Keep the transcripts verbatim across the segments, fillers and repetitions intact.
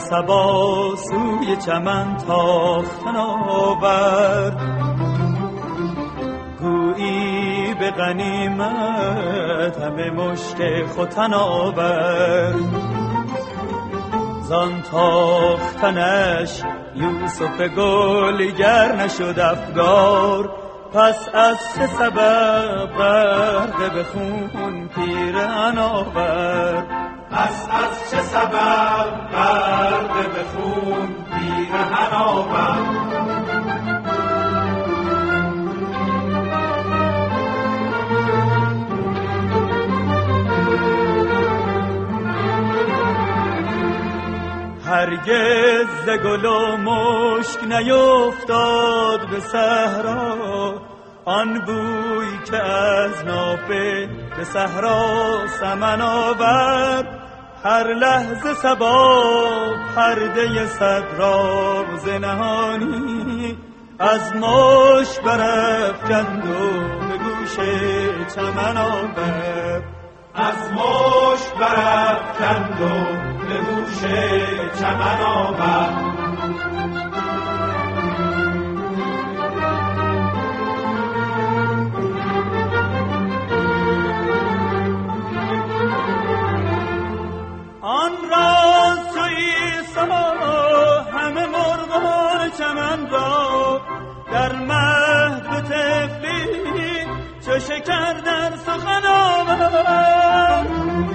صبا سوی چمن تاختن آورد، گویی به غنیمت همه مشک ختن آورد. زان تاختنش یوسف گلگر نشد افگار، پس از چه سبب غرق به خون پیرهن آورد؟ پس از چه سبب غرق به خون پیرهن آورد؟ هرگز ز گل و مشک نیفتاد به صحرا، آن بوی که از نافه به صحرا سمن آورد. هر لحظه صبا پرده صد راز نهانی از مشک برافکند و به گوش چمن آورد. از مشک برافکند و به گوش چمن آورد. آن راز چو عیسی همه مرغان چمن را در مهد به طفلی چو شکر در سخن آورد.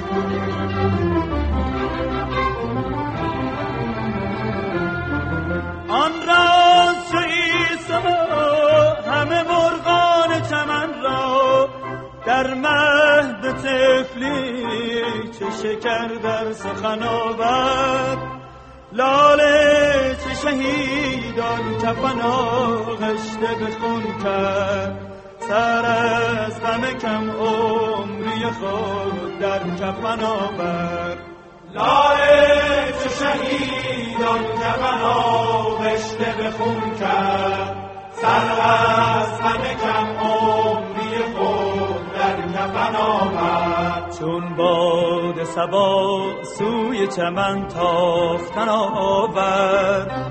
آن راز چو عیسی همه مرغان چمن را در مهد به طفلی چه شکر در سخن آورد. لاله چه شهیدان کفن آغشته به خون کرد، سر از غم کم عمری خود در کفن آورد. لاله چه شهیدان کفن آغشته به خون کرد، سر از غم کم عمری خود در کفن آورد. چون باد صبا سوی چمن تاختن آورد،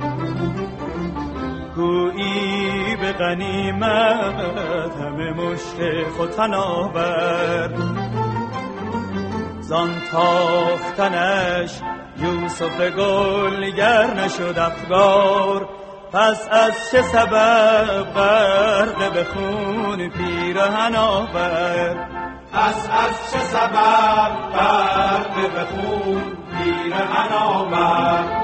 گویی به غنیمت همه مشک ختن آورد. زان تاختنش یوسف گلگر نشد افگار، پس از چه سبب غرق به خون پیرهن آورد؟ پس از چه سبب غرق به خون پیرهن آورد؟